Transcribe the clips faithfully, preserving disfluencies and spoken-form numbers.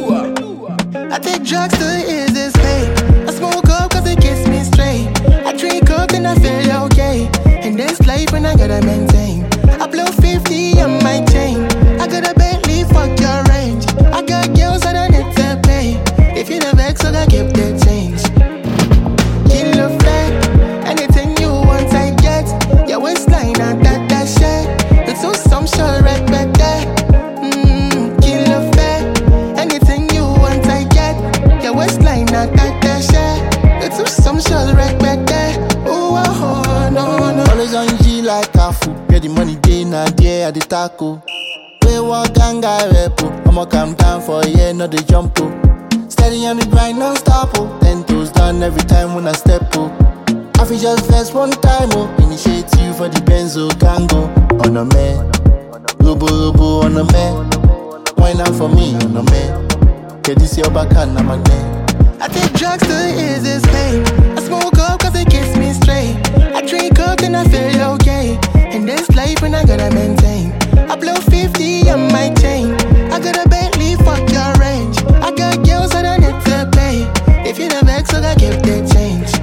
I take drugs to ease this pain. I smoke up cause it gets me straight. I drink coke and I feel okay. In this life when I gotta maintain. I blow fifty on my chain. I got a Bentley, fuck your range. I got girls that I need to pay. If you the vex, I gotta give the change. Kill a flat, anything you want I get. Your waistline, I that that shit. It's so some shit right back there. Mmm, kill a flat, anything you want I get. Your waistline, I that that shit. It's so some shit right back there. Ooh, oh, oh, no, no. Always on G like a fool. Get the money day na day at the taco. We walk and guy repo. I'ma come down for a year, not the jump. Oh. Steady on the grind, non stop. Oh. Ten toes down every time when I step. Oh. I feel just first one time. Oh. Initiate you for the Benzo Gango. On a man, Rubo Rubo on a man. Why not for me on a man? Get this your back and I'm a man. I take drugs to ease this pain. I smoke up cause it gets me straight. I drink coke and I feel okay. In this life when I gotta maintain. I blow fifty on my chain. I got a Bentley, fuck your range. I got girls that I need to pay. If you the vex, I gotta give the change.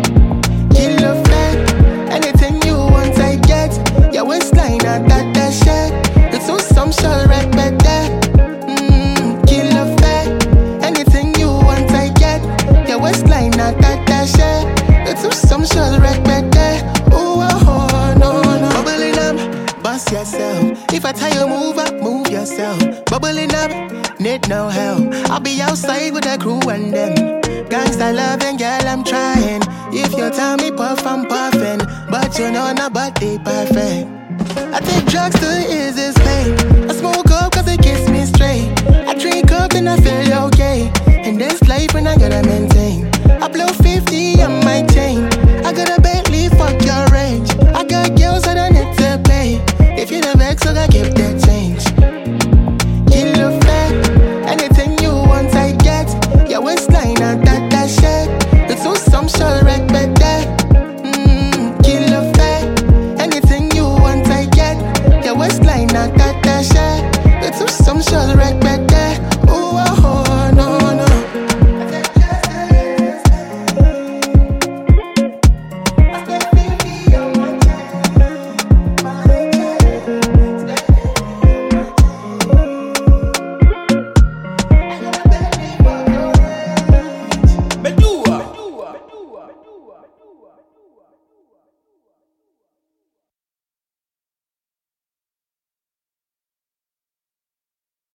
Kill a flat, anything you want I get. Your waistline, I that that shit. It's so some shit right back there. Mmm, kill a flat, anything you want I get. Your waistline, I that that shit. It's so some shit right back there. Ooh, oh, oh, no, no. Bubbling up, bust yourself. If I tell you move up, move yourself. Bubbling up, need no help. I'll be outside with the crew and them. Gangsta loving, girl, I'm trying. If you tell me puff, I'm puffing. But you know nobody perfect. I take drugs to ease this pain. I smoke up cause it gets me straight. I drink up and I feel